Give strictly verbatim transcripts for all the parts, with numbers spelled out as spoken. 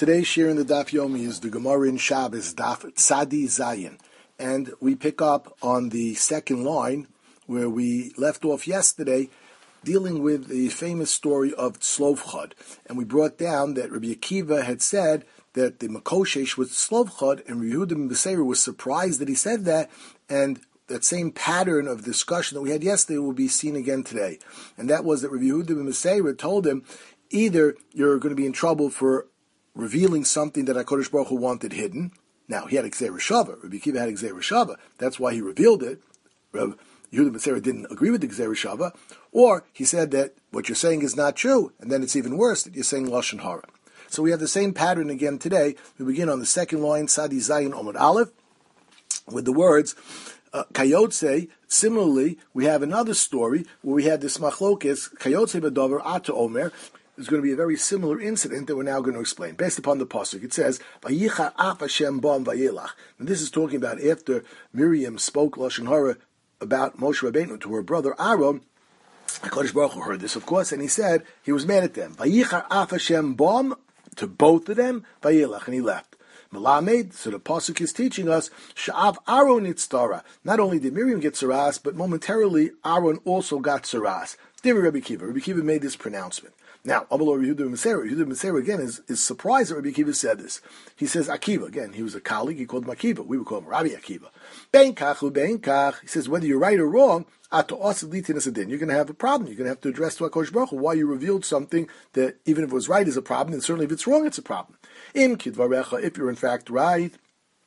Today's share in the Daf Yomi is the Gemara in Shabbos, Daf Tzadi Zayin. And we pick up on the second line where we left off yesterday, dealing with the famous story of Tzlovchad. And we brought down that Rabbi Akiva had said that the Makoshesh was Tzlovchad, and Rabbi Yehuda ben Beseira was surprised that he said that, and that same pattern of discussion that we had yesterday will be seen again today. And that was that Rabbi Yehuda ben Beseira told him, either you're going to be in trouble for revealing something that HaKadosh Baruch Hu wanted hidden. Now, he had Gzeira Shava. Rabbi Akiva had Gzeira Shava. That's why he revealed it. Rabbi Yehuda ben Beseira didn't agree with the Gzeira Shava. Or he said that what you're saying is not true, and then it's even worse that you're saying Lashon Hara. So we have the same pattern again today. We begin on the second line, Sadi Zayin Omid Aleph, with the words, uh, Kayotze. Similarly, we have another story where we had this machlokes, Kayotze B'Dover Ata Omer. There's going to be a very similar incident that we're now going to explain. Based upon the pasuk, it says, "Vayichar af Hashem bam vayelach." And this is talking about after Miriam spoke Lashon Hara about Moshe Rabbeinu to her brother Aaron. HaKadosh Baruch Hu heard this, of course, and he said he was mad at them. Vayichar af Hashem bam, to both of them, vayelach, and he left. Melamed, so the pasuk is teaching us, Sha'av Aaron itztara. Not only did Miriam get saras, but momentarily Aaron also got saras. There, Rabbi Akiva. Rabbi Akiva made this pronouncement. Now, Amalor Yehuda ben Beseira, Yehuda ben Beseira again is, is surprised that Rabbi Akiva said this. He says Akiva, again, he was a colleague, he called him Akiva. We would call him Rabbi Akiva. Ben kach u ben kach, he says whether you're right or wrong, you're going to have a problem. You're going to have to address to HaKadosh Baruch Hu why you revealed something that even if it was right is a problem, and certainly if it's wrong, it's a problem. Im kidvarecha, if you're in fact right,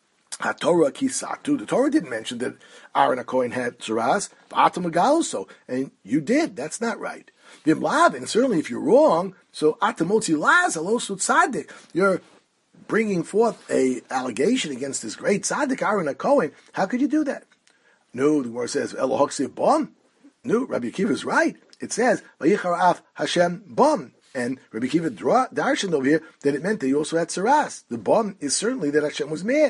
HaTorah kisatu, the Torah didn't mention that Aaron HaKohen had tzaras, so, and you did. That's not right. And certainly if you're wrong, so atamotzi laz alosu tzaddik, you're bringing forth a allegation against this great tzaddik Aaron HaKohen. How could you do that? No, the Gemara says Elohoksiv bom. No, Rabbi Akiva is right. It says Vayichar af Hashem bom, and Rabbi Akiva darshan over here that it meant that he also had tzaras. The bom is certainly that Hashem was mad.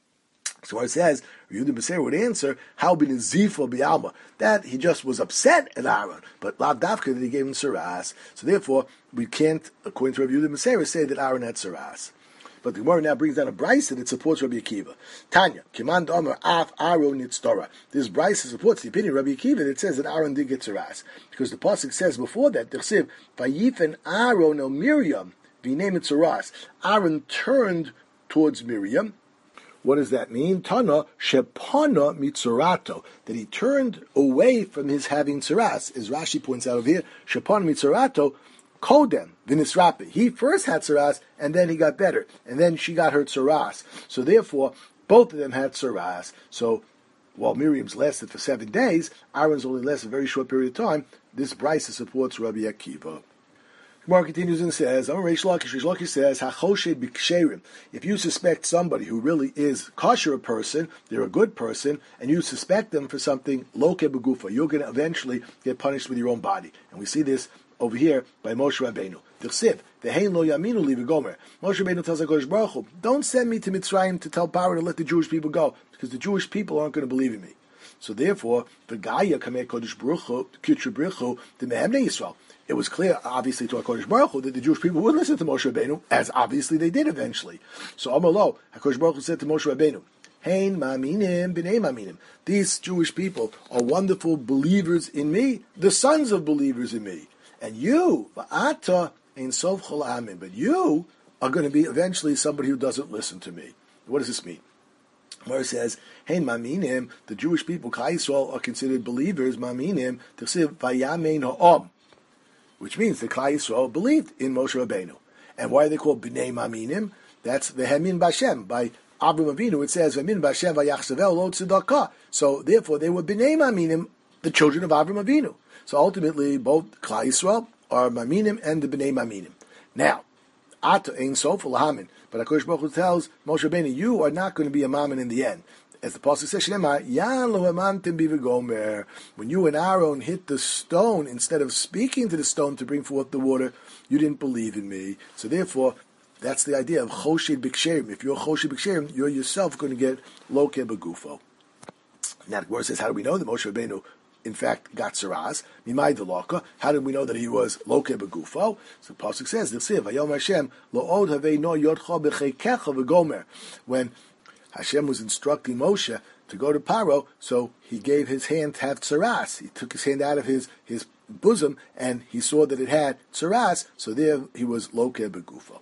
So it says, Yehuda ben Beseira would answer, how bin zifo bi'alma, that he just was upset at Aaron, but lav dafka that he gave him saras. So therefore, we can't, according to Rabbi Yehuda ben Beseira, say that Aaron had saras. But the Gemara now brings down a brisa that supports Rabbi Akiva. Tanya, Kimand Omer Af Aaron Nitztora. This brisa supports the opinion of Rabbi Akiva that says that Aaron did get saras, because the pasuk says before that, T'chsiv Vayifen Aaron el Miriam v'nei saras. Aaron turned towards Miriam. What does that mean? Tana shepana mitzurato, that he turned away from his having tzaras. As Rashi points out over here, shepana mitzurato kodem v'nisrapi. He first had tzaras and then he got better, and then she got her tzaras. So therefore, both of them had tzaras. So while Miriam's lasted for seven days, Aaron's only lasted a very short period of time. This brisa supports Rabbi Akiva. Gemara continues and says, Reish Lakish, Reish Lakish says, Hachoshed b'ksherim. If you suspect somebody who really is kosher a person, they're a good person, and you suspect them for something, loke b'gufa, you're going to eventually get punished with your own body. And we see this over here by Moshe Rabbeinu. T'chsiv, Ve'hein lo yaminu li v'gomer. Moshe Rabbeinu tells HaKadosh Baruch Hu, don't send me to Mitzrayim to tell Paro to let the Jewish people go, because the Jewish people aren't going to believe in me. So therefore, the Gaya Kameh Kodesh Baruch Hu, Kitcher Baruch Hu, the Mehemne Yisrael. It was clear, obviously, to HaKadosh Baruch Hu that the Jewish people would listen to Moshe Rabbeinu, as obviously they did eventually. So Amar Lo, HaKadosh Baruch Hu said to Moshe Rabbeinu, Hein ma'aminim b'nei ma'aminim. These Jewish people are wonderful believers in me, the sons of believers in me. And you, va'ata ein sof chol ha'amim, but you are going to be eventually somebody who doesn't listen to me. What does this mean? Where it says, Hein ma'aminim, the Jewish people, Klal Yisrael, are considered believers, ma'aminim, t'chsiv vayamein ha'om, which means the Klal Yisrael believed in Moshe Rabbeinu. And why are they called B'nei Maminim? That's the Hemin Bashem. By Avraham Avinu, it says, Hemin Bashem v'yachsevel lo tzedakah. So therefore, they were B'nei Maminim, the children of Avraham Avinu. So ultimately, both Klal Yisrael are Maminim and the B'nei Maminim. Now, Ata ein sof l'hamin. But HaKadosh Baruch Hu tells Moshe Rabbeinu, you are not going to be a Mamin in the end. As the pasuk says, Yan lo hamantim bi v'gomer. When you and Aaron hit the stone, instead of speaking to the stone to bring forth the water, you didn't believe in me. So therefore, that's the idea of choshed b'ksherim. If you're choshed b'ksherim, you're yourself going to get loke b'gufo. Now the word says, how do we know that Moshe Rabbeinu in fact got tzaras. Mimai delaka. How did we know that he was loke begufo? So the pasuk says, "Vayom Hashem lo od havei no yodcha b'cheikecha v'gomer." When Hashem was instructing Moshe to go to Paro, so he gave his hand to have tzaras. He took his hand out of his his bosom, and he saw that it had tzaras. So there he was loke begufo.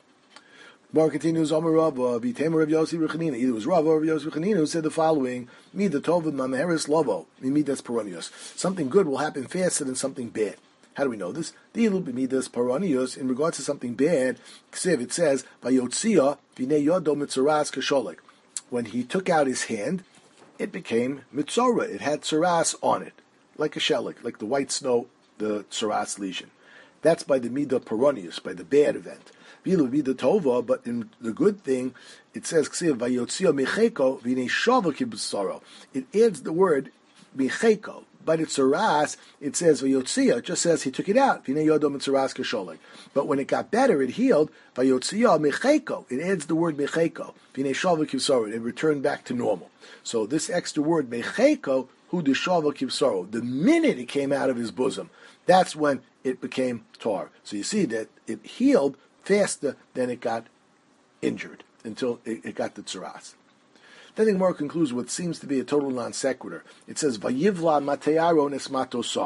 Mar continues, Omer Rav, V'temer Rav Yossi Rechanina. Either it was Rav or Rav Yossi Rechanina who said the following: Mida tov v'mameres lovo, midas paronios. Something good will happen faster than something bad. How do we know this? Dilu b'midas paronios. In regards to something bad, Ksiv, it says Vayotzia v'nei yodo mitzaras kasholek. When he took out his hand, it became mitzora. It had tzaras on it, like a shelik, like the white snow, the tzaras lesion. That's by the midah paronius, by the bad event. Vilu vida tova, but in the good thing, it says ksiv vayotzio micheko v'nei shava kibusaro. It adds the word micheko, but it's tzaras. It says vayotzio. It just says he took it out. V'nei yodom tzaras kasholek. But when it got better, it healed. Vayotzio micheko. It adds the word micheko. V'nei shava kibusaro. It returned back to normal. So this extra word micheko, hu de shava kibusaro. The minute it came out of his bosom, that's when it became tar. So you see that it healed faster than it got injured, until it, it got the tzaras. Then the Gemara concludes what seems to be a total non sequitur. It says, Vayivla matei Aaron esmatosam.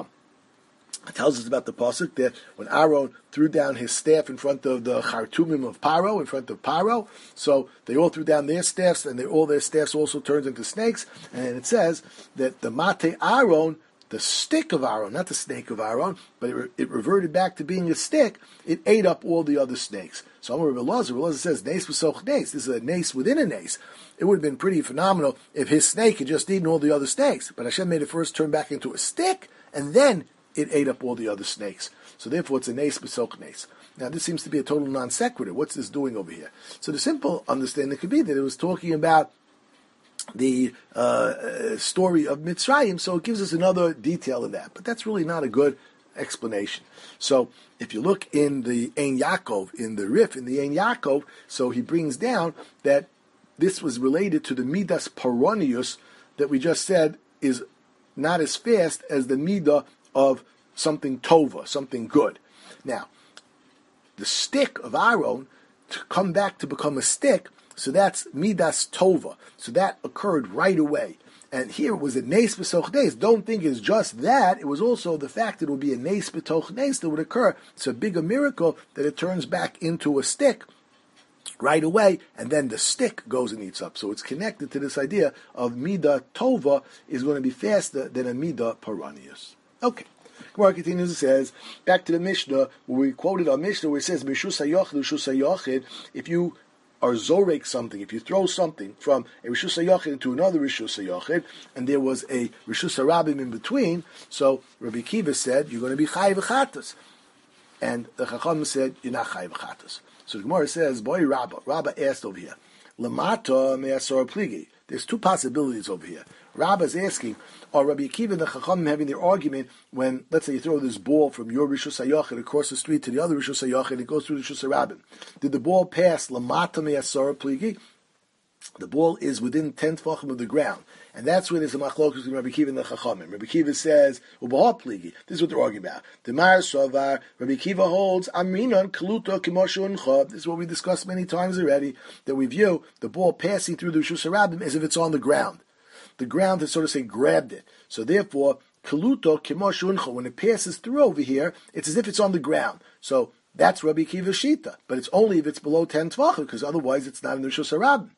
It tells us about the pasuk that when Aaron threw down his staff in front of the chartumim of Paro, in front of Paro, so they all threw down their staffs, and they, all their staffs also turned into snakes. And it says that the matei Aaron, the stick of Aaron, not the snake of Aaron, but it, re- it reverted back to being a stick. It ate up all the other snakes. So Amar Rabbi Elazar, Rabbi Elazar says, "Nes v'soch nes." This is a nes within a nes. It would have been pretty phenomenal if his snake had just eaten all the other snakes. But Hashem made it first turn back into a stick, and then it ate up all the other snakes. So therefore, it's a nes v'soch nes. Now, this seems to be a total non sequitur. What's this doing over here? So the simple understanding could be that it was talking about the uh, story of Mitzrayim, so it gives us another detail of that. But that's really not a good explanation. So if you look in the Ein Yaakov, in the Rif, in the Ein Yaakov, so he brings down that this was related to the Midas Paronius that we just said is not as fast as the Midah of something Tova, something good. Now, the stick of Aaron, to come back to become a stick, so that's Midas Tova. So that occurred right away. And here it was a Nes B'Soch Nes. Don't think it's just that. It was also the fact that it would be a Nes B'Toch Nes that would occur. It's a bigger miracle that it turns back into a stick right away, and then the stick goes and eats up. So it's connected to this idea of Midah Tova is going to be faster than a Midah Paranius. Okay. Gemara continues and says, back to the Mishnah, where we quoted our Mishnah, where it says, Mishus HaYochid, Mishus HaYochid, if you or zorek something, if you throw something from a Rishus HaYochid into another Rishus HaYochid, and there was a Rishus HaRabim in between, so Rabbi Kiva said, you're going to be Chayiv Chatas. And the Chacham said, you're not Chayiv Chatas. So the Gemara says, boy, Rabbah, Rabbah asked over here, Lamata me'asor pligi. There's two possibilities over here. Rabbah is asking, are Rabbi Akiva and the Chacham having their argument when, let's say, you throw this ball from your Rishus HaYochid across the street to the other Rishus HaYochid, it goes through the Rishus HaRabim. Did the ball pass Lamata me'asor pligi? The ball is within ten tefachim of the ground. And that's where there's a machlokus between Rabbi Kiva and the Chachamim. Rabbi Kiva says, Ubaha pligi. This is what they're arguing about. The Mar Sovar, Rabbi Kiva holds, Aminon kaluto kimoshu uncha. This is what we discussed many times already, that we view the ball passing through the Rishus HaRabim as if it's on the ground. The ground has sort of say grabbed it. So therefore, kaluto kimoshu uncha. When it passes through over here, it's as if it's on the ground. So that's Rabbi Kiva's shita. But it's only if it's below ten tefachim, because otherwise it's not in the Rishus HaRabim.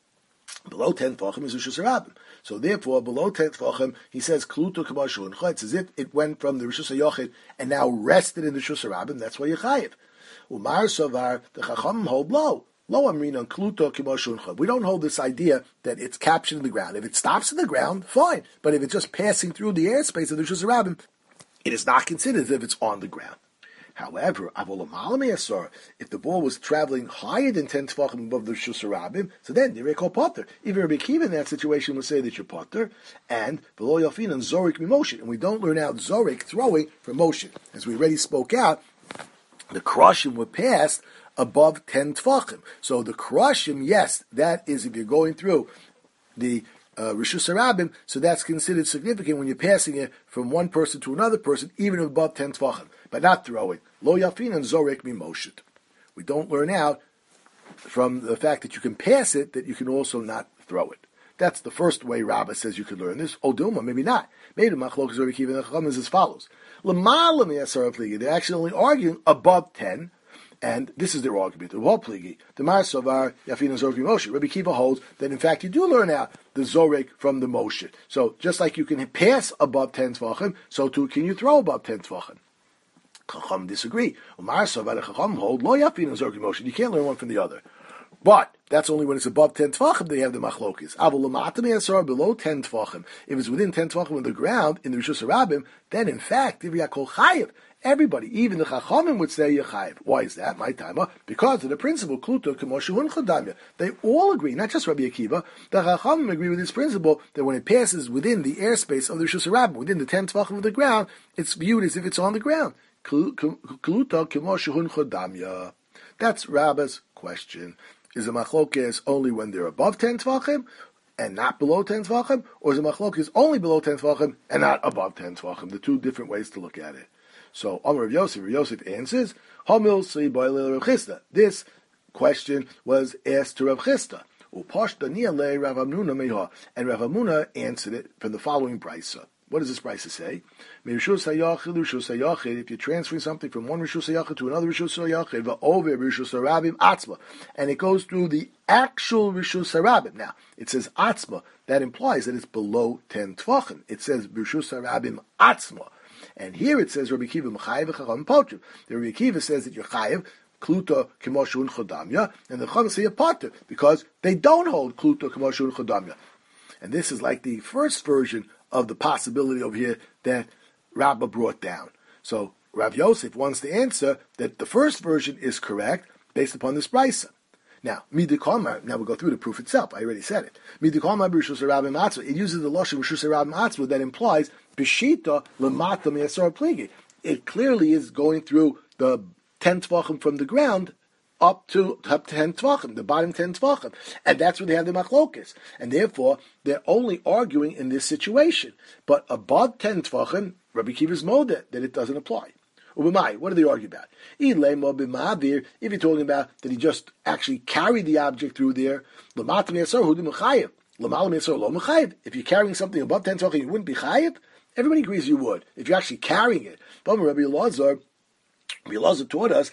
Below ten tefachim is Rishus HaRabim. So therefore, below ten tefachim, he says, Kluto Kabashu Uncha. It's as if it went from the Rishus HaYochid and now rested in the Rishus HaRabim. That's why you're chayiv. Umar Sovar, the Chachamim hold low. Low Amrin Kluto Kabashu Uncha. We don't hold this idea that it's captured in the ground. If it stops in the ground, fine. But if it's just passing through the airspace of the Rishus HaRabim, it is not considered as if it's on the ground. However, if the ball was traveling higher than ten tefachim above the Rishus HaRabim, so then you're called potter. Even Rabbi Kiva in that situation would say that you're potter, and below yafin and zorik motion. And we don't learn out zorik throwing for motion, as we already spoke out. The krushim were passed above ten tefachim. So the krushim, yes, that is if you're going through the uh, Rishus Harabim, so that's considered significant when you're passing it from one person to another person, even above ten Tvachim, but not throwing. Lo Yafin and Zorek Mimoshet. We don't learn out from the fact that you can pass it, that you can also not throw it. That's the first way Rabbah says you could learn this. Odilma, maybe not. Maybe Machlokes Rabbi Akiva and Chacham is as follows. L'malam yasar pligi. They're actually only arguing above ten, and this is their argument. The whole pligi. The Mar Sovar Yafin and Zorek Moshe. Rabbi Akiva holds that in fact you do learn out the Zorek from the Moshe. So just like you can pass above ten tvachim, so too can you throw above ten tvachim. Chacham disagree. Umar Sovar Chacham hold lo Yafin and Zorek Moshe. You can't learn one from the other. But that's only when it's above ten tvachim they have the machlokis. Avol l'matam yasar below ten tvachim. If it's within ten tvachim of the ground in the Rishus Harabim, then in fact Divrei Kol Chayev. Everybody, even the Chachamim, would say Yechayev. Why is that? My timer. Because of the principle Kluto K'moshe Hun Chodamya. They all agree, not just Rabbi Akiva. The Chachamim agree with this principle that when it passes within the airspace of the Rishus Harabim, within the ten tvachim of the ground, it's viewed as if it's on the ground. Kluto K'moshe Hun Chodamya. That's Rabbah's question. Is a machlokes only when they're above ten tvachim and not below ten tvachim, or is a machlokes only below ten tvachim and not above ten tvachim? The two different ways to look at it. So Amar Rav Yosef, Rav Yosef answers, Hamil Sli Boile Rav Chisda. This question was asked to Rav Chisda. Upashta Niale Rav Amnuna Meha, and Rav Amnuna answered it from the following brisa. What does this brisa say? If you're transferring something from one Rishus HaYachid to another Rishus HaYachid, over Rishus HaRabim Atzma, and it goes through the actual Rishus HaRabim. Now, it says Atzma. That implies that it's below ten Tvachim. It says Rishus HaRabim Atzma. And here it says Rabbi Akiva M'chayev Chacham Potter. The Rabbi Akiva says that you're Chayev, Kluta K'moshun Chodamya, and the Chacham say a Potter, because they don't hold Kluta K'moshun Chodamya. And this is like the first version of the possibility over here that Rabbah brought down. So Rav Yosef wants to answer that the first version is correct based upon this brisa. Now, Midikamar, now we'll go through the proof itself. I already said it. Midikamar B'Rishus HaRabim Atzma. It uses the Lashon Rishus HaRabim Atzma that implies B'shita L'mata Me'asar Pligi. It clearly is going through the ten tvachim from the ground up to up to ten tvachim, the bottom ten tvachim, and that's where they have the machlokes, and therefore they're only arguing in this situation. But above ten tvachim, Rabbi Akiva's modeh that it doesn't apply. Ubimai, what do they argue about? If you're talking about that he just actually carried the object through there, if you're carrying something above ten tvachim, you wouldn't be chayiv. Everybody agrees you would if you're actually carrying it. But Rabbi Elazar. Rabbi Elazar taught us,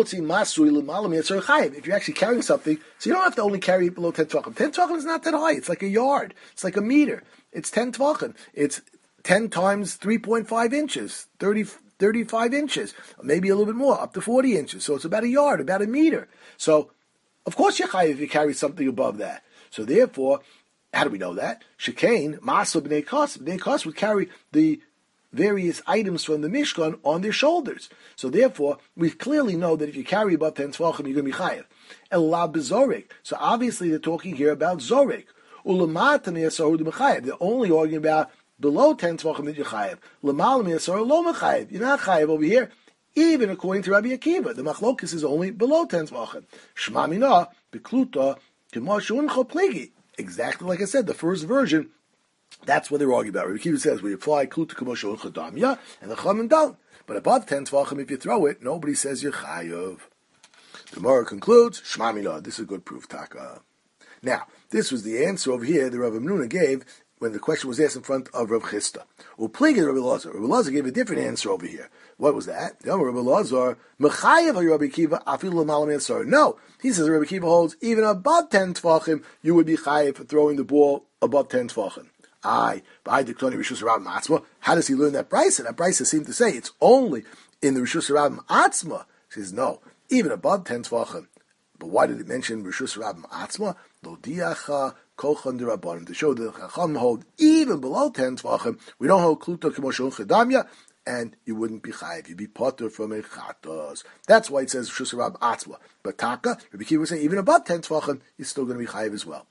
if you're actually carrying something, so you don't have to only carry it below ten tvachim. ten tvachim is not that high. It's like a yard. It's like a meter. It's ten tvachim. It's ten times three point five inches, thirty, thirty-five inches, maybe a little bit more, up to forty inches. So it's about a yard, about a meter. So, of course you're chayiv if you carry something above that. So therefore, how do we know that? Shekain, Masa B'nei Kas. B'nei Kas would carry the various items from the Mishkan on their shoulders. So therefore, we clearly know that if you carry above ten tvachim, you're going to be chayev. Ela b'zorek. So obviously they're talking here about zorek. Ulamata me'asar hu d'mechayev. They're only arguing about below ten tvachim that you're chayev. Lamal me'asar lo mechayev. You're not chayev over here, even according to Rabbi Akiva. The machlokus is only below ten tvachim. Shma mina b'kluta k'moshun choplegi. Exactly like I said, the first version. That's what they're arguing about. Rabbi Akiva says we apply kluta k'moshe chadamya, and the chachamim don't. But above ten tvachim, if you throw it, nobody says you're chayav. The Gemara concludes, Shma Mina. This is a good proof, Taka. Now, this was the answer over here that Rav Amnuna gave when the question was asked in front of Rav Chisda. Upligid Rabbi Elazar. Rabbi Elazar gave a different answer over here. What was that? Rabbi Elazar, Mechayev Rabbi Akiva afilu l'malam yasar. No, he says Rabbi Akiva holds even above ten tvachim, you would be chayev for throwing the ball above ten tvachim. Aye, by the Kloni Rishus HaRabim Atzma. How does he learn that brisa? That brisa seemed to say it's only in the Rishus HaRabim Atzma. He says no, even above ten tvachim. But why did it mention Rishus HaRabim Atzma? Lo diacha kolchan d'Rabbanim, to show that the Chacham hold even below ten tvachim. We don't hold kluta k'moshon chedamya, and you wouldn't be chayiv. You'd be potter from a chatos. That's why it says Rishus HaRabim Atzma. But Taka, Rabbi Akiva would say even above ten tvachim, you're still going to be chayiv as well.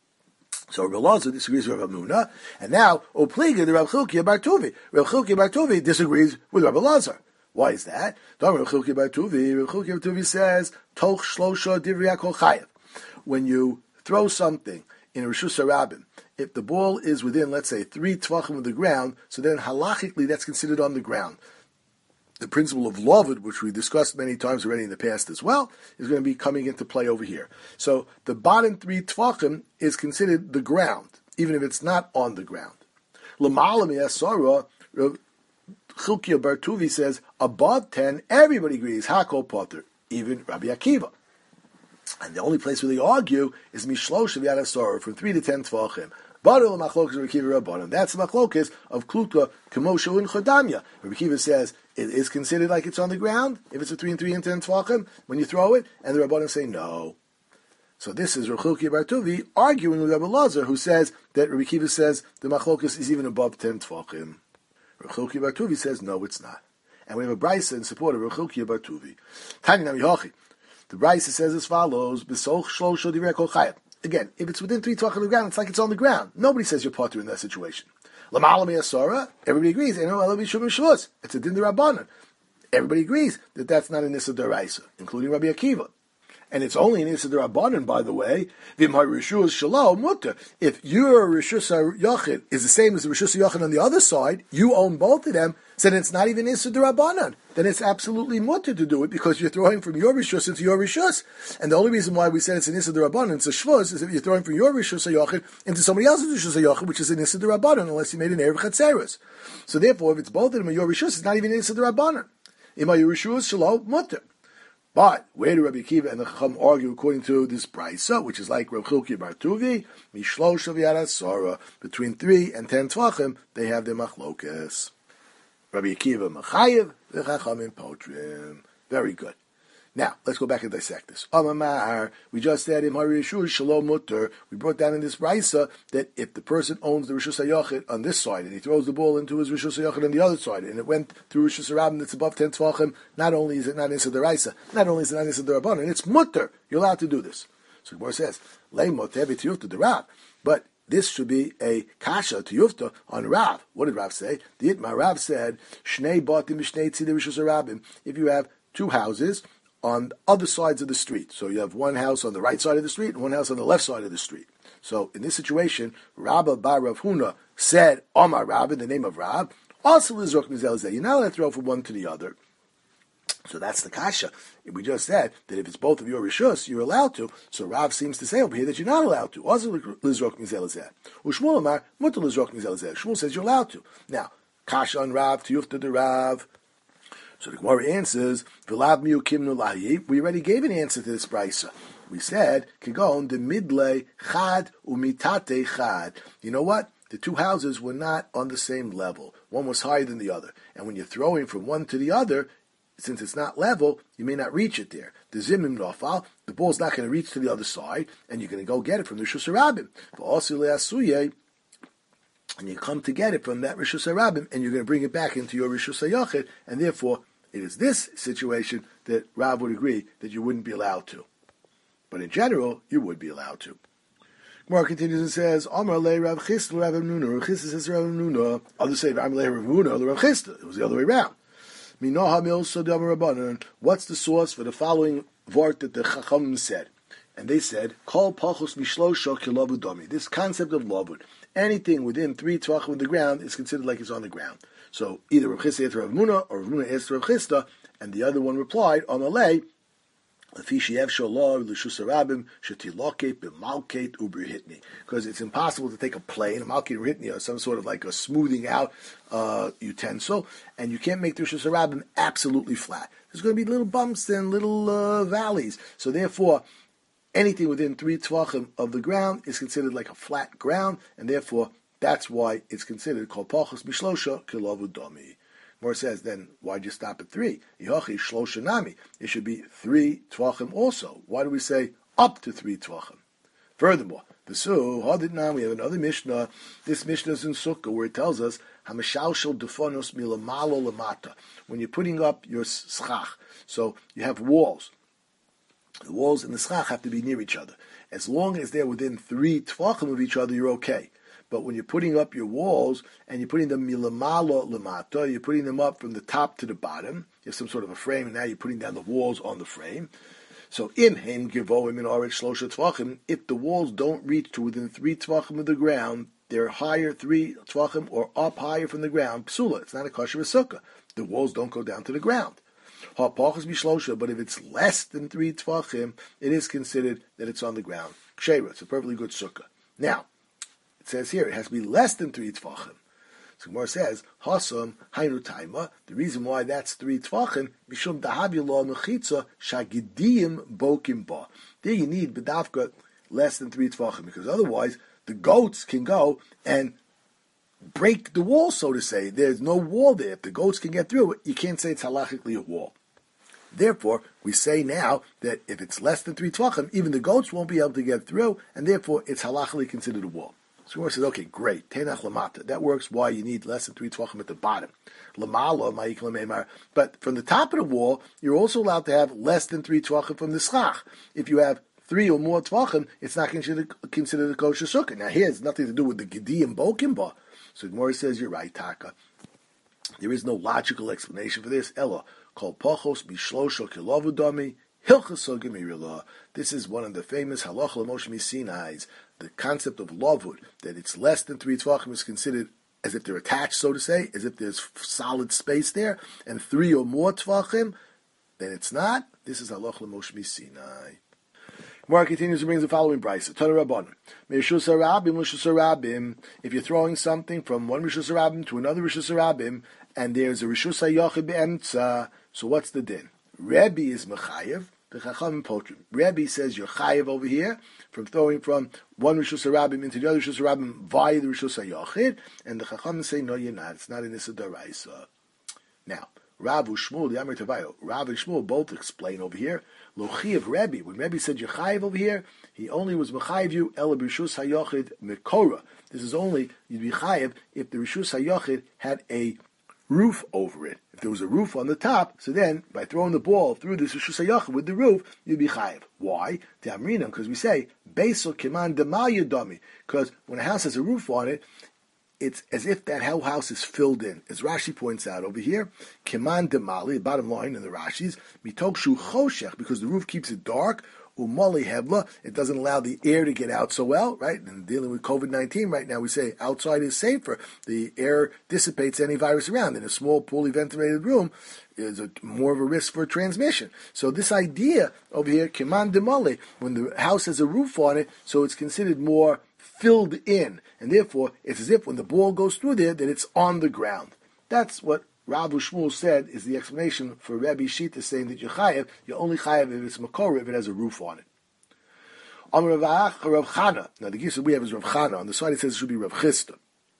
So Rabbi Elazar disagrees with Rav Amnuna, and now Opliga the Rav Chilkiah Bar Tuvi. Rav Chilkiah Bar Tuvi disagrees with Rabbi Elazar. Why is that? Rav Chilkiah Bar Tuvi, Rav Chilkiah Bar Tuvi says, Toch Shlosha Divrei Kol Chayev. When you throw something in a Rishus HaRabim, if the ball is within, let's say, three tvachim of the ground, so then halachically that's considered on the ground. The principle of Lovid, which we discussed many times already in the past as well, is going to be coming into play over here. So the bottom three tvachim is considered the ground, even if it's not on the ground. L'malam yasara, Chilkiah Bar Tuvi says, above ten, everybody agrees, Hakol Potter, even Rabbi Akiva. And the only place where they argue is Mishlosh of Yad HaSorah, from three to ten tvachim. Badul Machlokas Rabbi Akiva Rabbanim. That's the Machlokas of Klutka, Kemoshu, and Chodamya. Rabbi Akiva says it is considered like it's on the ground, if it's a three and three and ten tvachim, when you throw it, and the Rabbanim say no. So this is Chilkiah Bar Tuvi arguing with Rabbi Lazar, who says that Rabbi Akiva says the Machlokas is even above ten tvachim. Chilkiah Bar Tuvi says no, it's not. And we have a brisa in support of Chilkiah Bar Tuvi. Tani Nami Hochi. The brisa says as follows: B'soch shlosho divrei kol chayv. Again, if it's within three tvachim of the ground, it's like it's on the ground. Nobody says you're potter in that situation. L'malam yasara, everybody agrees. Eno elav yishum shvus. It's a din d'Rabbanan. Everybody agrees that that's not an issa d'oraisa, including Rabbi Akiva. And it's only an issa d'Rabbanan, by the way. V'imhar rishus shalom mutter. If your rishus yachid is the same as the rishus yachid on the other side, you own both of them. So then it's not even issa d'Rabbanan. Then it's absolutely mutter to do it because you're throwing from your rishus into your rishus. And the only reason why we said it's an issa d'Rabbanan, it's a shvus, is if you're throwing from your rishus yachid into somebody else's rishus yachid, which is an issa d'Rabbanan, unless you made an erev chatzeres. So therefore, if it's both of them in your rishus, it's not even an issa d'Rabbanan. Ima your rishus shalom mutter. But where do Rabbi Akiva and the Chacham argue according to this brisa, which is like Rav Chilkiah Bar Tuvi, Mishlosh of Yad HaSorah, between three and ten tvachim, they have their machlokas. Rabbi Akiva Machayev, the Chachamim Potrim. Very good. Now, let's go back and dissect this. Amamar, we just said in Hari Yeshua Shalom Mutter, we brought down in this brisa that if the person owns the Rishus HaYachid on this side, and he throws the ball into his Rishus HaYachid on the other side, and it went through Rishus HaRabban that's above ten tvachim, not only is it not Issa D'Oraisa, not only is it not Issa D'Rabbanan, it's Mutter. You're allowed to do this. So the Gemara says, Lei Moter B'Tiyufta D'Rav. But this should be a kasha to Yufta on Rav. What did Rav say? The Itma Rav said, Shnei Batim B'Shnei Tzidei Rishus HaRabban. If you have two houses on other sides of the street. So you have one house on the right side of the street and one house on the left side of the street. So in this situation, Rabba Bar Rav Huna said, Omar Rab, in the name of Rab, also Lizrok Mizel Zeh. You're not allowed to throw from one to the other. So that's the kasha. We just said that if it's both of your rishus, you're allowed to. So Rav seems to say over here that you're not allowed to. Also Lizrok Mizel Zeh. Ushmul Amar, Mutter Lizrok Mizel Zeh. Shmuel says you're allowed to. Now, kasha on Rav, Tiyufta de Rav. So the Gemara answers, "V'lav miu kimnu lahi." We already gave an answer to this brisa. We said, "Kigon de midle chad umitate chad." You know what? The two houses were not on the same level. One was higher than the other, and when you're throwing from one to the other, since it's not level, you may not reach it there. The zimim nofal, the ball's not going to reach to the other side, and you're going to go get it from the Rishus HaRabim. V'osi le'asuye. And you come to get it from that Rishus HaRabim, and you're going to bring it back into your Rishus HaYachid, and therefore, it is this situation that Rav would agree that you wouldn't be allowed to. But in general, you would be allowed to. Gemara continues and says, Amar le Rav Chisda Rav Nuna. Rav Chisda says Rav Nuna. Others say, Amar le Rav Nuna Rav Chisda. It was the other way around. Minoha milsa d'amar Rabbanan. What's the source for the following vart that the Chacham said? And they said, Kol pachos mishlosha kilavu dami. This concept of lavud, anything within three tvachim of the ground is considered like it's on the ground. So either Rav Chisda asked Rav Muna or Rav Muna asked Rav Chisda, and the other one replied, Amalei, because it's impossible to take a plane, a malkei rehitni, or some sort of like a smoothing out uh, utensil, and you can't make the Rishus HaRabim absolutely flat. There's going to be little bumps and little uh, valleys. So therefore, anything within three tvachim of the ground is considered like a flat ground, and therefore that's why it's considered kol pachos mishlosha kilavu dami. More says, then why'd you stop at three? Yochi shlosha nami. It should be three tvachim also. Why do we say up to three tvachim? Furthermore, the Su Hadidnam, we have another Mishnah. This Mishnah is in Sukkah where it tells us Hamashal defonos milamalo lamata. When you're putting up your schach, so you have walls. The walls and the schach have to be near each other. As long as they're within three tvachim of each other, you're okay. But when you're putting up your walls and you're putting them milamalo lamata, you're putting them up from the top to the bottom. You have some sort of a frame, and now you're putting down the walls on the frame. So im hen givoim in oret shlosha tvachim. If the walls don't reach to within three tvachim of the ground, they're higher three tvachim or up higher from the ground, psula. It's not a kosher sukkah. The walls don't go down to the ground. Ha'pachas bishlosha, but if it's less than three tvachim, it is considered that it's on the ground. Kshera, it's a perfectly good sukkah. Now, it says here, it has to be less than three tvachim. So Gemara says, Hasam hainu taima. The reason why that's three tvachim, mishum dahabiyah mechitza shagidiyim bokim ba. There you need bedavka less than three tvachim, because otherwise the goats can go and break the wall, so to say. There's no wall there. If the goats can get through it, you can't say it's halachically a wall. Therefore, we say now that if it's less than three tvachim, even the goats won't be able to get through, and therefore it's halachically considered a wall. So Gemara says, okay, great. Tenach lamata. That works why you need less than three tvachim at the bottom. Lamala ma'ik lameimar. But from the top of the wall, you're also allowed to have less than three tvachim from the schach. If you have three or more tvachim, it's not considered considered a kosher sukkah. Now here, it's nothing to do with the Gidiyim Bokimba. So Gemara says, you're right, Taka. There is no logical explanation for this. Ella, kol pachos bishlosho kilovu dami, hilchas sogim. This is one of the famous halacha l'Moshe Sinai's, the concept of lavud, that it's less than three tvachim is considered as if they're attached, so to say, as if there's solid space there, and three or more tvachim, then it's not. This is halacha l'Moshe Sinai. Gemara continues and brings the following brisa. Tana Rabbanan. Rishus harabim l'rishus harabim. If you're throwing something from one rishus harabim to another rishus harabim, and there's a rishus hayochid be'emtza, so what's the din? Rebbe is mechayev. The chachamim potrim. Rebbe says you're chayev over here from throwing from one rishus harabim into the other rishus harabim via the rishus hayochid, and the chachamim say no, you're not. It's not an issa d'oraisa. Now, Rav Ushmuel, the Amir Tavayo, Rav and Shmuel both explain over here. Lochi of Rebbe, when Rebbe said Yechayev over here, he only was Mechayev you El B'Rishus Hayochid Mekora. This is only you'd be Chayev if the Rishus Hayochid had a roof over it. If there was a roof on the top, so then by throwing the ball through this Rishus Hayochid with the roof, you'd be Chayev. Why? The Amrina, because we say Beiso Kiman Demal Yadami, because when a house has a roof on it, it's as if that whole house is filled in. As Rashi points out over here, Kiman Demali, the bottom line in the Rashis, Mitok Shu Choshech, because the roof keeps it dark, Umali Hevla, it doesn't allow the air to get out so well, right? And dealing with covid nineteen right now, we say outside is safer. The air dissipates any virus around. In a small, poorly ventilated room, is a, more of a risk for transmission. So this idea over here, Kiman Demali, when the house has a roof on it, so it's considered more filled in, and therefore it's as if when the ball goes through there that it's on the ground. That's what Rav Shmuel said is the explanation for Rabbi Shita saying that you're chayev, you're only chayev if it's makor, if it has a roof on it. Amar Rav Chana. Now the Gisa we have is Rav Chana. On the side it says it should be Rav Chisda.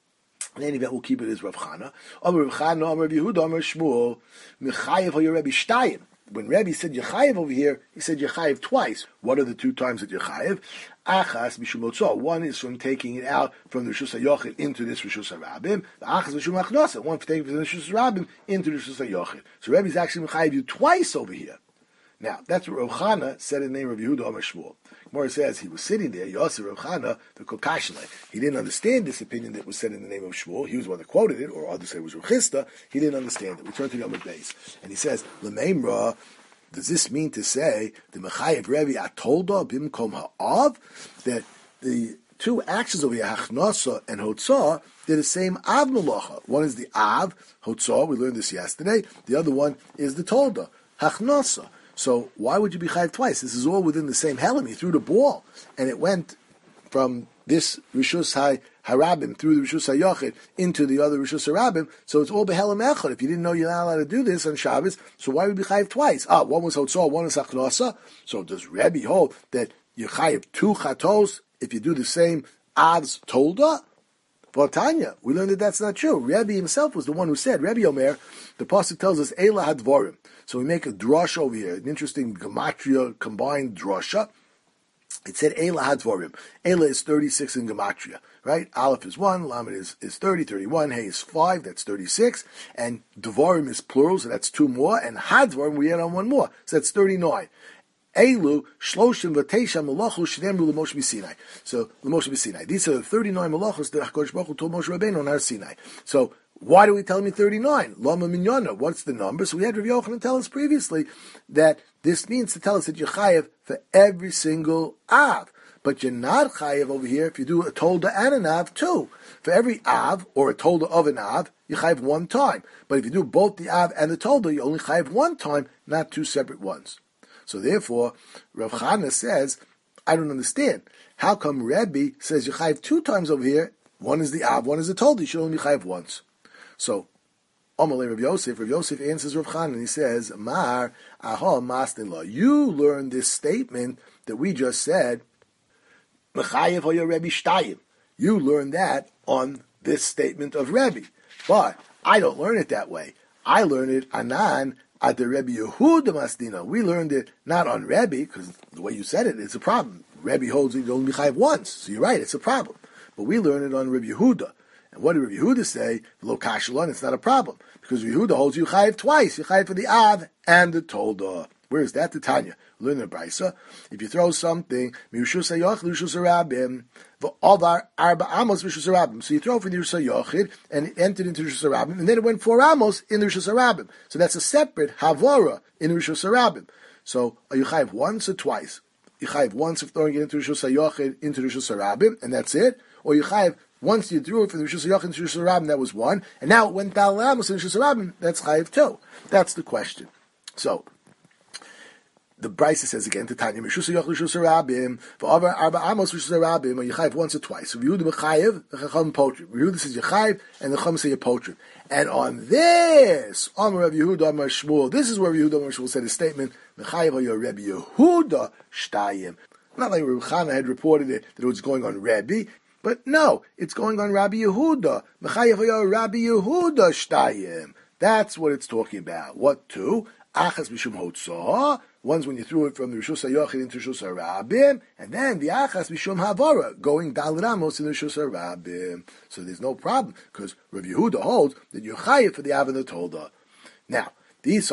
In any event, we'll keep it as Rav Chana. Amar Rav Chana, Amar Rav Yehuda, Amar Shmuel, Mechayev ha Rabbi Shtayim. When Rebbe said Yechayev over here, he said Yechayev twice. What are the two times that Yechayev? Achas mishum motzah. One is from taking it out from the Rishus HaYochid into this Rishus HaRabim. The Achas mishum achnasa. One for taking it from the Rishus HaRabim into the Rishus HaYochid. So Rebbe is actually Yechayev you twice over here. Now, that's what Rav Chana said in the name of Yehuda Amar Shmuel. Gemara says he was sitting there, Yosef Rav Chana, the Kokashle. He didn't understand this opinion that was said in the name of Shmuel. He was the one that quoted it, or others say it was Rav Chisda. He didn't understand it. We turn to the Amud base. And he says, L'meimra, does this mean to say the Mechayev Rebbe Atolda Bimkom Ha'av? That the two actions over here, Hachnasa and Hotzah, they're the same Av Melacha. One is the Av, Hotzah, we learned this yesterday. The other one is the Tolda, Hachnasa. So why would you be chayav twice? This is all within the same helam. He threw the ball, and it went from this Rishus HaRabim through the Rishus HaYochid into the other Rishus HaRabim. So it's all behelam echad. If you didn't know you're not allowed to do this on Shabbos, so why would you be chayav twice? Ah, one was Hotzah, one was Achnasa. So does Rebbe hold that you're chayav two chatos if you do the same Av's Tolda? Well, Tanya, we learned that that's not true. Rebbe himself was the one who said, Rebbe Omer, the pasuk tells us, Eila hadvorim. So we make a drasha over here, an interesting gematria combined drasha. It said Eila hadvorim. Eila is thirty-six in gematria, right? Aleph is one, Lamed is, is thirty, thirty-one, Hey is five, that's thirty-six, and dvorim is plural, so that's two more, and hadvorim we add on one more, so that's thirty-nine. Elu shloshim v'teisha malachos shnemu l'Moshe Sinai. So l'Moshe Sinai. These are the thirty-nine malachos that Hakadosh Baruch Hu told Moshe Rabbeinu on Har Sinai. So why do we tell me thirty-nine? Lama minyana. What's the number? So we had Rav Yochanan tell us previously that this means to tell us that you're chayev for every single av. but you're not chayiv over here if you do a tolda and an av too. For every av, or a tolda of an av, you chayiv one time. But if you do both the av and the tolda, you only chayiv one time, not two separate ones. So therefore, Rav Chana says, I don't understand. How come Rebbe says you chayiv two times over here? One is the av, one is the tolda. You should only chayiv once. So, Amalei Rav Yosef, Rav Yosef answers Rav Chana and he says, Mar aha mastin la. You learned this statement that we just said, Mechayev hoya Rebbe shtayim. You learned that on this statement of Rebbe. But I don't learn it that way. I learn it anan at the Rebbe Yehuda masdina. We learned it not on Rebbe, because the way you said it, it's a problem. Rebbe holds it only chayiv once. So you're right, it's a problem. But we learn it on Rebbe Yehuda. And what did Rebbe Yehuda say? Lo kashalon, it's not a problem. Because Rebbe Yehuda holds you chayiv twice. You chayiv for the av and the tolda. Where is that? The Tanya. Learn the Brisa. If you throw something, miushus hayoch l'ushus harabim, v'avar arba amos v'ushus harabim. So you throw from the Rishus hayochid and it entered into the Rishus harabim, and then it went four amos in the Rishus harabim. So that's a separate havora in the Rishus harabim. So are you chayiv once or twice? You chayiv once of throwing it into the Rishus hayochid into the Rishus harabim, and that's it. Or you chayiv once you threw it from the Rishus hayochid into the Rishus harabim, that was one, and now it went down amos in the Rishus harabim. That's chayiv two. That's the question. So the Brisa says again to Tanya, Mishus Yoch Lishus Rabim, for over Arba Amos Rishus Rabim, or Yechayiv once or twice. So Yehuda Mechayiv, the Chacham Potrim. Yehuda says Yechayiv, and the Chacham say Potrim. And on this, Amar Rav Yehuda Amar Shmuel, this is where Yehuda Amar Shmuel said his statement, Mechayiv or Rebbe Yehuda Shtayim. Not like Rav Chana had reported it, that it was going on Rebbe, but no, it's going on Rabbi Yehuda. Mechayiv or Rabbi Yehuda Shtayim. That's what it's talking about. What two? Achas Mishum Hotzah. One's when you threw it from the Rishus HaYochid into Rishus HaRabim, and then the Achas Mishum Havara, going Daled Amos in the Rishus HaRabim. So there's no problem, because Rav Yehuda holds that you're chayiv for the Av and the Tolda. Now, if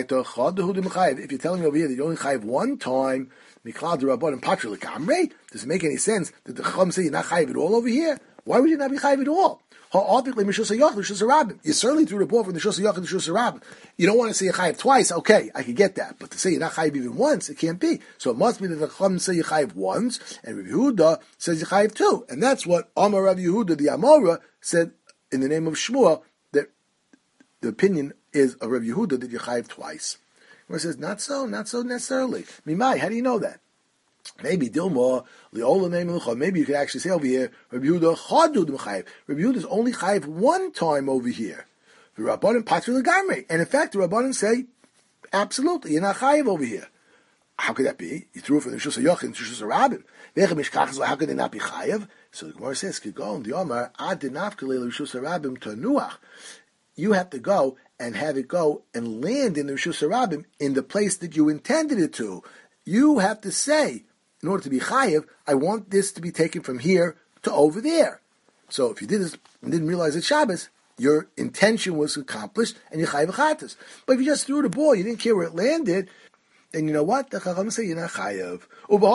you're telling me over here that you only chayiv one time, Miklad Rabban and Patra L'Kamrei, does it make any sense that the Chacham say you're not chayiv at all over here? Why would you not be chayiv at all? You certainly threw the ball from the Rishus HaYochid to the Rishus HaRabim. You don't want to say you chayiv twice, okay, I can get that. But to say you're not chayiv even once, it can't be. So it must be that the Chacham say you chayiv once, and Rav Yehuda says you chayiv two. And that's what Amar Rav Yehuda, the Amora, said in the name of Shmuel, that the opinion is of Rav Yehuda that you chayiv twice. Where it says, not so, not so necessarily. Mimai, how do you know that? Maybe Dilma, Leola name of maybe you could actually say over here, Rabbi Yehuda Chadud M'chayiv. Rabbi Yehuda is only chayiv one time over here. The Rabbanim Patri L'Gamrei. And in fact, the Rabbanim say, absolutely, you're not chayiv over here. How could that be? You threw it from the Rishus HaYochid into Rishus HaRabim. How could they not be chayiv? So the Gemara says, Kigon, the Omar, Ad Dinafkalei Rishus HaRabim Tanuach. You have to go and have it go and land in the Rishus HaRabim in the place that you intended it to. You have to say, in order to be chayiv, I want this to be taken from here to over there. So if you did this and didn't realize it's Shabbos, your intention was accomplished and you chayiv chatas. But if you just threw the ball, you didn't care where it landed, then you know what? The Chacham say you're not chayiv.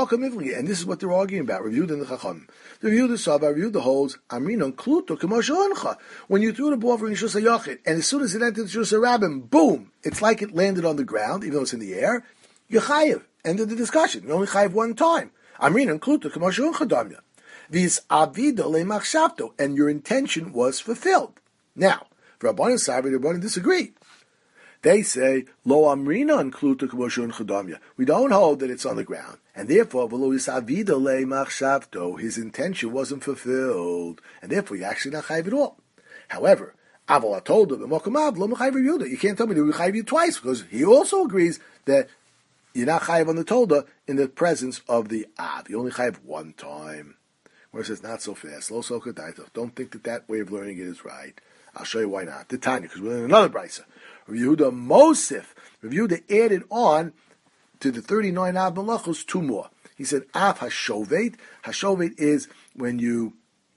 And this is what they're arguing about, reviewed in the Chacham. The review the Saba, review the holds, Amrinon Kluto Kemosha. When you threw the ball from Rishus HaYochid, and as soon as it entered the Rishus HaRabim, boom! It's like it landed on the ground, even though it's in the air. You're chayiv. End of the discussion. You only chayiv one time. Amrin and Kluta Kamashun Chadamya. Vis avida le'machshavto, and your intention was fulfilled. Now, for Rabban and Sabri, the Rabbanim disagree. They say lo amrina and Kluta Kamashun Chadamya. We don't hold that it's on the ground, and therefore v'lo vis avida le'machshavto, his intention wasn't fulfilled, and therefore you actually not chayiv at all. However, Aval told him, you can't tell me that we chayiv you twice, because he also agrees that you're not chayiv on the tolda in the presence of the av. You only chayiv one time. Where it says, not so fast. Lo so kadaito. Don't think that that way of learning it is right. I'll show you why not. The Tanya, because we're in another brisa. Rav Yehuda Mosif. Rav Yehuda added on to the thirty-nine av malachos two more. He said, av hashovet. Hashovet is when you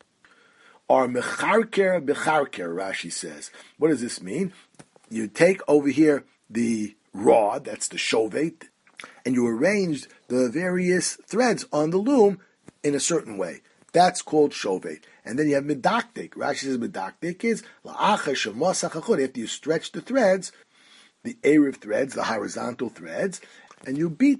are mecharker becharker, Rashi says. What does this mean? You take over here the rod, that's the shovet, and you arranged the various threads on the loom in a certain way. That's called shovet. And then you have medaktik. Rashi says medaktik is la'achar shemosach hachod. After you stretch the threads, the erev threads, the horizontal threads, and you beat them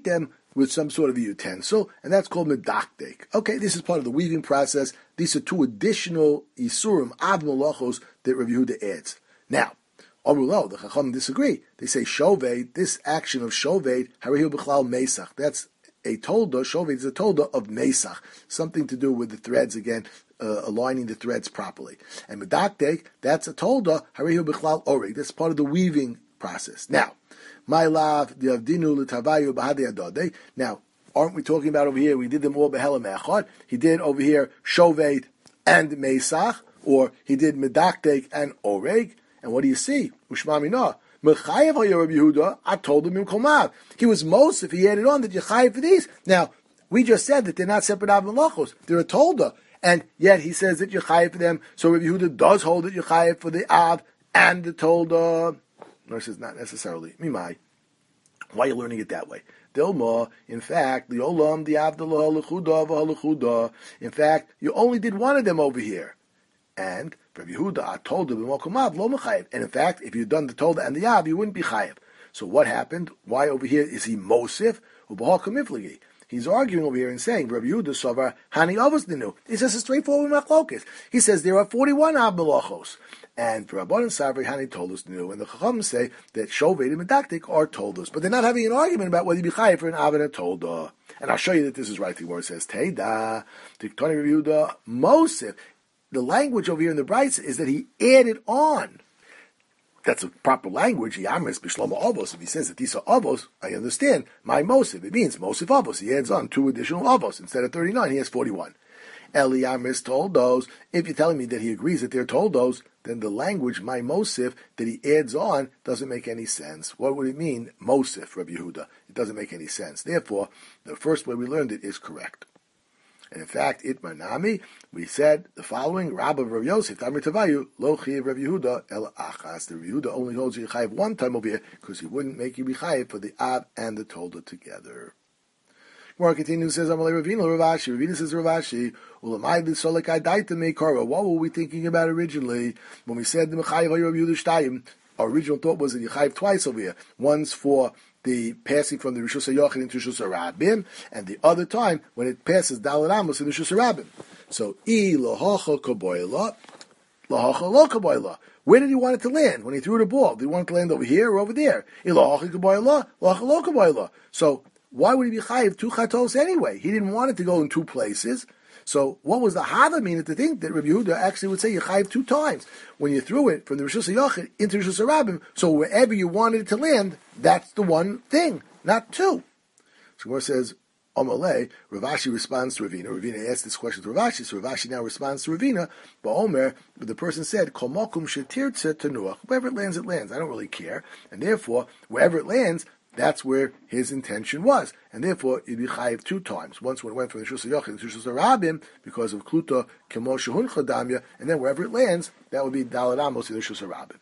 with some sort of a utensil, and that's called medakdek. Okay, this is part of the weaving process. These are two additional isurim, av malachos, that Rav Yehuda adds. Now, Amrulo, the Chacham disagree. They say shoved, this action of shoved, harihu b'chlal mesach. That's a tolda. Shoved is a tolda of mesach, something to do with the threads again, uh, aligning the threads properly. And medakdek, that's a tolda, harihu b'chlal orig. That's part of the weaving process. Now, my love, the avdinu l'tavayu b'hadei adodei. Now, aren't we talking about over here? We did them all behelam echad. He did over here shoved and mesach, or he did medakdek and oreg. And what do you see? Ushma minah. Mechayev haYarav Yehuda. I told him in Komav. He was most if he added on that Yechayev for these. Now, we just said that they're not separate av malachos. They're a tolda. And yet he says that Yechayev for them. So Rav Yehuda does hold that Yechayev for the av and the tolda. No, it says not necessarily. Mimai. Why are you learning it that way? Dilma, in fact, the olam, the avdalah, lechuda, v'halechuda. In fact, you only did one of them over here. And Rav Yehuda, I told him, lo mechayev. And in fact, if you'd done the tolda and the av, you wouldn't be chayev. So what happened? Why over here is he mosif? Ubahal He's arguing over here and saying, Rav Yehuda sovar hani avos dinu. He says a straightforward machlokas. He says there are forty-one av melachos. And for Rabban and Savri, Hani told us to do, and the Chacham say that Shoved and Medakdek are told us, but they're not having an argument about whether you be chayiv for an av and a tolda. And I'll show you that this is right. The word says Teida, Tiktoni Rav Yehuda, Mosif. The language over here in the Brisa is that he added on. That's a proper language. Yamris b'shlomo avos. If he says that these are avos, I understand. My Mosif, it means Mosif avos. He adds on two additional avos instead of thirty-nine. He has forty-one. Eli Yamris told those. If you're telling me that he agrees that they're told those, then the language, my Mosif, that he adds on, doesn't make any sense. What would it mean, Mosif, Rabbi Yehuda? It doesn't make any sense. Therefore, the first way we learned it is correct. And in fact, Itmar Nami, we said the following, Rabbi Rav Yosef, Tamir Tavayu, Lo Chiyev Rav Yehuda, El Achas. The Rav Yehuda only holds you chayiv one time over here, because he wouldn't make you be chayiv for the Av and the Tolda together. Gemara continues, says, Amalei Ravina, Ravashi. Ravina says, Ravashi, Ulamai B'Solek Adaita Meikara. What were we thinking about originally when we said the Mechayiv Rav Yehuda Shtayim? Our original thought was that you chayiv twice over here. One's for the passing from the Rishus HaYochid into Rishus HaRabim, and the other time when it passes Dalet Amos in the Rishus HaRabim. So, I Lahacha Kaboyla, Lahacha Lo Kaboyla. Where did he want it to land when he threw the ball? Did he want it to land over here or over there? I Lahacha Kaboyla, Lahacha Lo Kaboyla. So, why would he be chayiv two chatos anyway? He didn't want it to go in two places. So what was the hava mean to think that Rabbi Yehuda actually would say you chayiv two times when you threw it from the Rishus HaYochid into Rishus HaRabim? So wherever you wanted it to land, that's the one thing, not two. So Gemara says, Omalei, Ravashi responds to Ravina. Ravina asked this question to Ravashi, so Ravashi now responds to Ravina. But Omer, but the person said, Kol makom shetirtze tenuach. Wherever it lands, it lands. I don't really care. And therefore, wherever it lands, that's where his intention was. And therefore, you'd be chayiv two times. Once when it went from the Rishus HaYochid to Rishus HaRabim, because of Kluta, Kemo Shehun Chadamya, and then wherever it lands, that would be Dalet Amos in the Rishus HaRabim.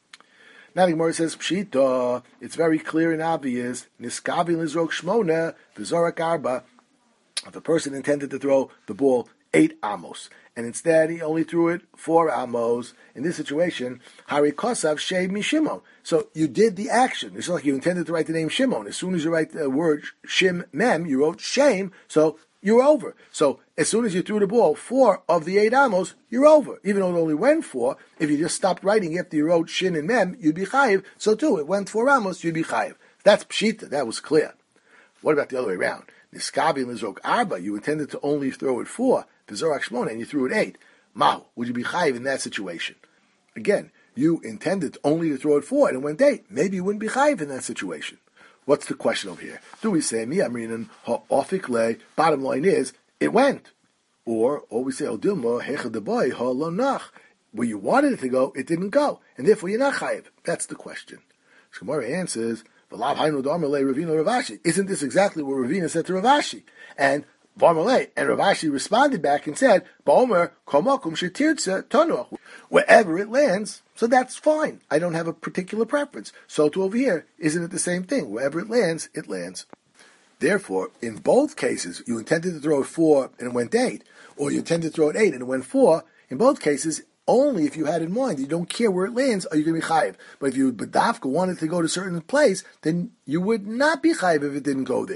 Now the Gemara says, Pshita, it's very clear and obvious, Niskavi Lizrok Shmona, V'zorak Arba, if a person intended to throw the ball eight amos, and instead he only threw it four amos. In this situation, Hari Kosav Shei Mishimon. So you did the action. It's like you intended to write the name Shimon. As soon as you write the word Shim Mem, you wrote shame, so you're over. So as soon as you threw the ball, four of the eight amos, you're over. Even though it only went four, if you just stopped writing after you wrote Shin and Mem, you'd be chayiv. So too, it went four amos, you'd be chayiv. That's pshita. That was clear. What about the other way around? Niskabi Lizrok Arba, you intended to only throw it four, V'zorak Shmona, and you threw it eight. Mao, would you be chayiv in that situation? Again, you intended only to throw it four, and it went eight. Maybe you wouldn't be chayiv in that situation. What's the question over here? Do we say, mi amrinan ha'ofik le, bottom line is, it went. Or, or we say, o dilma hecha deboy ha'lo nach. Where you wanted it to go, it didn't go. And therefore you're not chayiv. That's the question. Shemara answers, V'lav hainu d'armalei Ravina Ravashi. Isn't this exactly what Ravina said to Ravashi? And Varmalei, and Ravashi responded back and said, Ba'omer komakum shetirtze tanuach. Wherever it lands, so that's fine. I don't have a particular preference. So to over here, isn't it the same thing? Wherever it lands, it lands. Therefore, in both cases, you intended to throw it four and it went eight, or you intended to throw it eight and it went four. In both cases, only if you had in mind, you don't care where it lands, are you going to be chayiv. But if you, Badafka, wanted to go to a certain place, then you would not be chayiv if it didn't go there.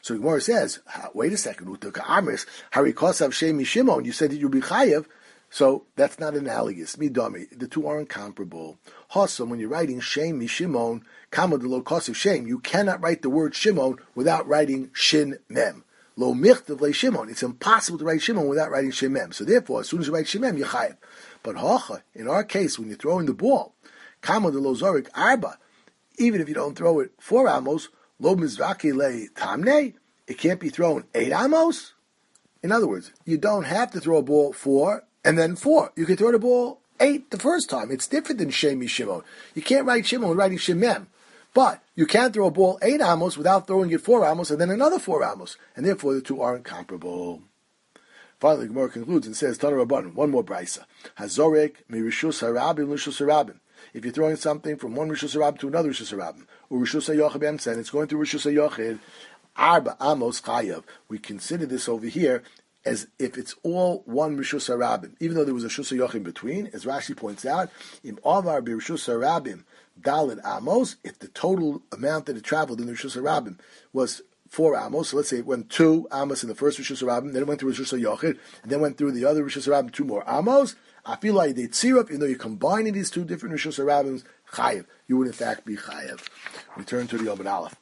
So the Gemara says, wait a second, Uta Amris, Harikosav Shemi Shimon, you said that you'd be chayev, so that's not analogous. Midami, the two aren't comparable. Hossam, when you're writing Shem Mishimon, Kama de lo Kosav Shem, you cannot write the word Shimon without writing Shin Mem. Lo Michtav Le Shimon, it's impossible to write Shimon without writing Shin Mem. So therefore, as soon as you write Shin Mem, you're chayev. But Hocha, in our case, when you're throwing the ball, Kama de lo Zorik Arba, even if you don't throw it four amos, Lo Mizraki Le Tamne, it can't be thrown eight amos. In other words, you don't have to throw a ball four and then four. You can throw the ball eight the first time. It's different than Shemi Shimon. You can't write Shimon without writing Shemem. But you can throw a ball eight amos without throwing it four amos and then another four amos. And therefore the two aren't comparable. Finally, the Gemara concludes and says, Tana Rabbanan, one more brisa. Hazorek mi rishus harabim l'rishus harabim. If you're throwing something from one rishus harabim to another rishus harabim, or rishus hayochid b'emtza, and it's going through rishus hayochid, arba amos chayav. We consider this over here as if it's all one rishus harabim, even though there was a rishus hayochid in between. As Rashi points out, im avar b'rishus harabim daled amos. If the total amount that it traveled in the rishus harabim was four amos, so let's say it went two amos in the first rishus harabim, then it went through rishus hayochid, and then went through the other rishus harabim two more amos. I feel like they tziruf, even though you're combining these two different rishus harabims, chayev. You would in fact be chayev. Return to the Yom Aleph.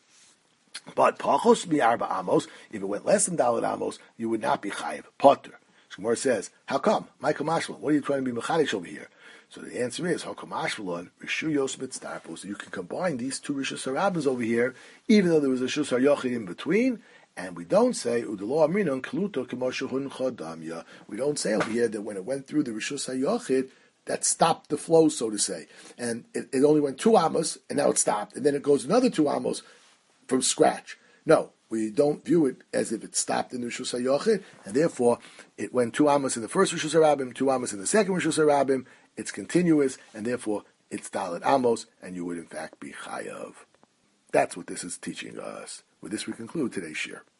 But pachos mi arba amos, if it went less than daled amos, you would not be chayev. Potter. Shemar says, how come? Michael Mashmalon, what are you trying to be mechadish over here? So the answer is, how come Mashmalon, rishuyos mitzdarpo, so you can combine these two rishus harabims over here, even though there was a rishus hayochid in between. And we don't say udelo aminon kluto k'moshehun chodamya. We don't say over here that when it went through the rishus hayochid, that stopped the flow, so to say, and it, it only went two amos, and now it stopped, and then it goes another two amos from scratch. No, we don't view it as if it stopped in the rishus hayochid, and therefore it went two amos in the first rishus harabim, two amos in the second rishus harabim. It's continuous, and therefore it's daled amos, and you would in fact be chayav. That's what this is teaching us. With this, we conclude today's shir.